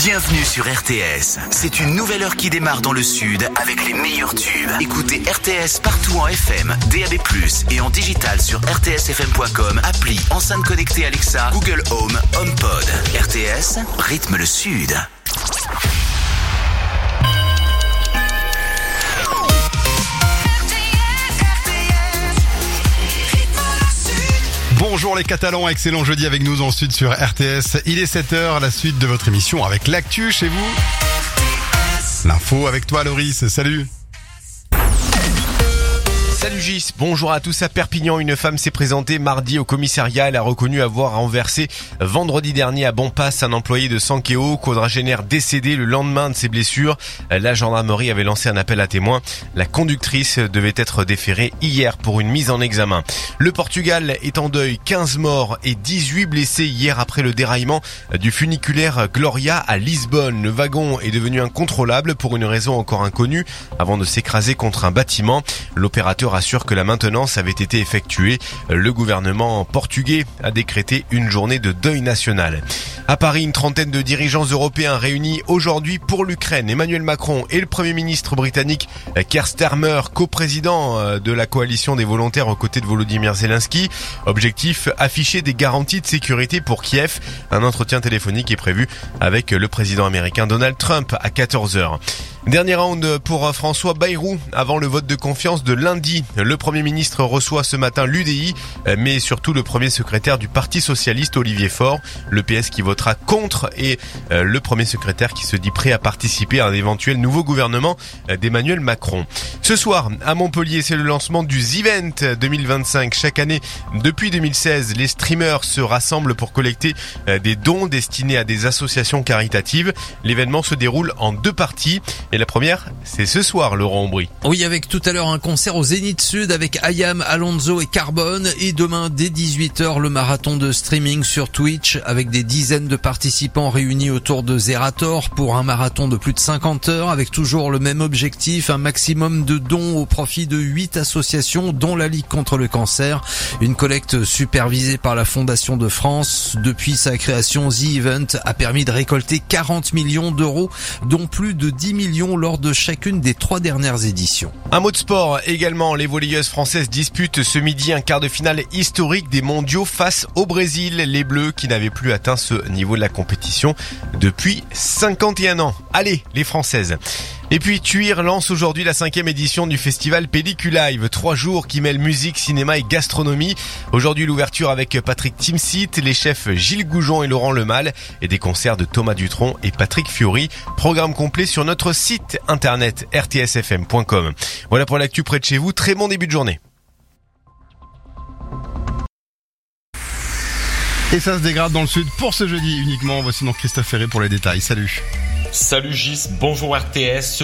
Bienvenue sur RTS. C'est une nouvelle heure qui démarre dans le sud avec les meilleurs tubes. Écoutez RTS partout en FM, DAB+, et en digital sur rtsfm.com, appli, enceinte connectée Alexa, Google Home, HomePod. RTS, rythme le sud. Bonjour les Catalans, excellent jeudi avec nous en sud sur RTS. Il est 7h, la suite de votre émission avec l'actu chez vous. L'info avec toi Loris, salut. Salut Gis, bonjour à tous. À Perpignan, une femme s'est présentée mardi au commissariat. Elle a reconnu avoir renversé vendredi dernier à Bonpass un employé de Sankeo, quadragénaire décédé le lendemain de ses blessures. La gendarmerie avait lancé un appel à témoins. La conductrice devait être déférée hier pour une mise en examen. Le Portugal est en deuil, 15 morts et 18 blessés hier après le déraillement du funiculaire Gloria à Lisbonne. Le wagon est devenu incontrôlable pour une raison encore inconnue avant de s'écraser contre un bâtiment. L'opérateur assure que la maintenance avait été effectuée. Le gouvernement portugais a décrété une journée de deuil national. À Paris, une trentaine de dirigeants européens réunis aujourd'hui pour l'Ukraine. Emmanuel Macron et le Premier ministre britannique Keir Starmer, coprésident de la coalition des volontaires aux côtés de Volodymyr Zelensky. Objectif, afficher des garanties de sécurité pour Kiev. Un entretien téléphonique est prévu avec le président américain Donald Trump à 14h. Dernier round pour François Bayrou avant le vote de confiance de lundi. Le Premier ministre reçoit ce matin l'UDI, mais surtout le premier secrétaire du Parti socialiste Olivier Faure. Le PS qui votera contre et le premier secrétaire qui se dit prêt à participer à un éventuel nouveau gouvernement d'Emmanuel Macron. Ce soir, à Montpellier, c'est le lancement du Z-Event 2025. Chaque année, depuis 2016, les streamers se rassemblent pour collecter des dons destinés à des associations caritatives. L'événement se déroule en deux parties. Et la première, c'est ce soir, Laurent Aubry. Oui, avec tout à l'heure un concert au Zénith Sud avec Ayam, Alonso et Carbone. Et demain, dès 18h, le marathon de streaming sur Twitch avec des dizaines de participants réunis autour de Zerator pour un marathon de plus de 50 heures avec toujours le même objectif, un maximum de dons au profit de 8 associations dont la Ligue contre le cancer. Une collecte supervisée par la Fondation de France. Depuis sa création, The Event a permis de récolter 40 millions d'euros, dont plus de 10 millions lors de chacune des 3 dernières éditions. Un mot de sport également, les volleyeuses françaises disputent ce midi un quart de finale historique des mondiaux face au Brésil. Les Bleus qui n'avaient plus atteint ce niveau de la compétition depuis 51 ans. Allez, les Françaises. Et puis Thuir lance aujourd'hui la 5e édition du festival Pelliculive. 3 jours qui mêlent musique, cinéma et gastronomie. Aujourd'hui l'ouverture avec Patrick Timsit, les chefs Gilles Goujon et Laurent Lemal et des concerts de Thomas Dutronc et Patrick Fiori. Programme complet sur notre site internet rtsfm.com. Voilà pour l'actu près de chez vous. Très bon début de journée. Et ça se dégrade dans le sud pour ce jeudi uniquement. Voici donc Christophe Ferré pour les détails. Salut. Salut Gis, bonjour RTS.